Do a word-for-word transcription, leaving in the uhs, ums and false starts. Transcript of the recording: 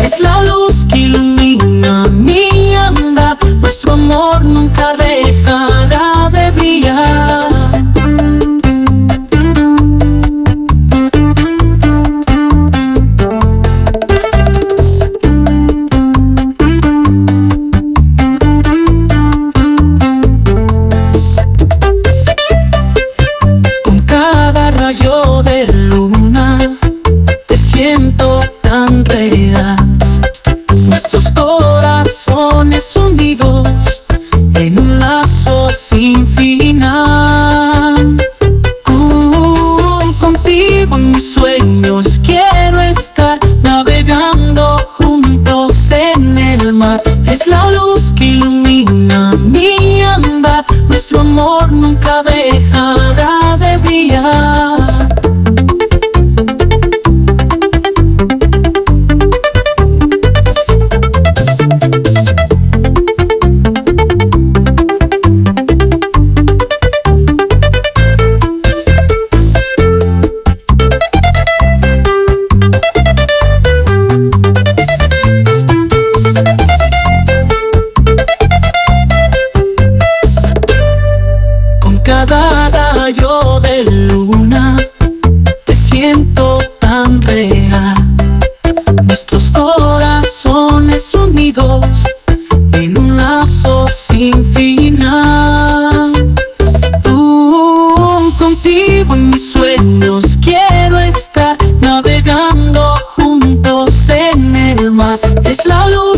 Es la luz que ilumina mi andar, nuestro amor nunca dejará de brillar. Con cada rayo de luna te siento tan real, nuestros corazones unidos en un lazo sin final. Uh, contigo en mis sueños quiero estar, navegando juntos en el mar. Es la luz que ilumina mi andar, nuestro amor nunca dejará de brillar. Cada rayo de luna te siento tan real, nuestros corazones unidos en un lazo sin final. Tú, contigo en mis sueños quiero estar, navegando juntos en el mar. Es la luz